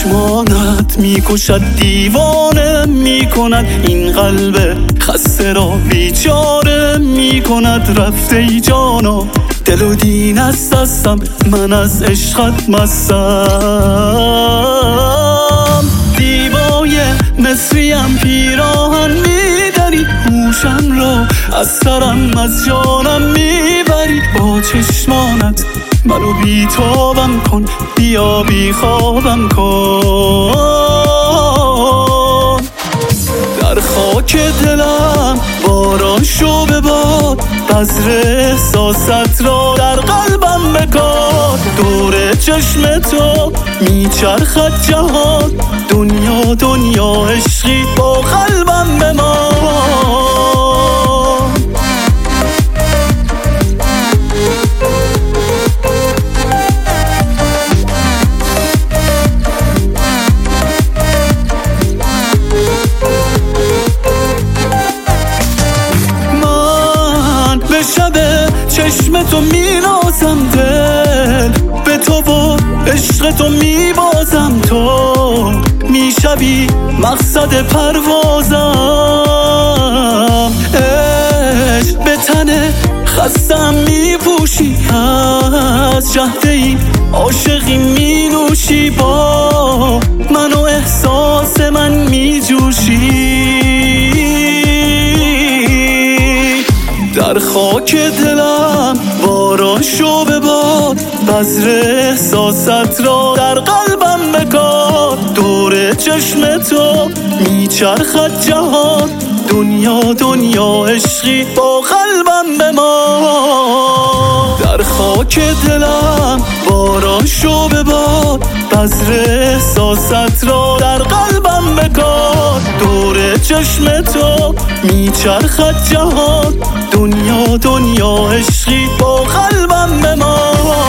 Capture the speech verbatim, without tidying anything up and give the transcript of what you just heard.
چشمانت میکشد، دیوانه میکند، این قلب خسته را بیچاره میکند. رفته ای جانا دل و دین است هستم، من از عشقت مستم. دیبای مصریم پیراهن میداری، هوشم را از سرم از جانم میبری. با چشمانت منو بیتابم کن، بیا بی خوابم کن. در خاک دلم باران شو به باد، بذر احساست را در قلبم بکار. دور چشم تو میچرخد جهان، دنیا دنیا عشقی با قلبم بمان. شب چشم تو مینازم، دل به تو و عشق تو میبازم. تو میشوی مقصد پروازم، عشق به تن خستم میپوشی، از جهده ای عاشقی مینوشی. با من و احساس من میجوشی. در خاک دلم باران شو به باد، بذر احساست را در قلبم بکار. دور چشم تو میچرخد جهان، دنیا دنیا عشقی با قلبم بمان. در خاک دلم باران شو به باد، بذر احساست را در قلبم بکار. دور چشم تو میچرخد جهان، دنیا دنیا عشقی با قلبم بمان.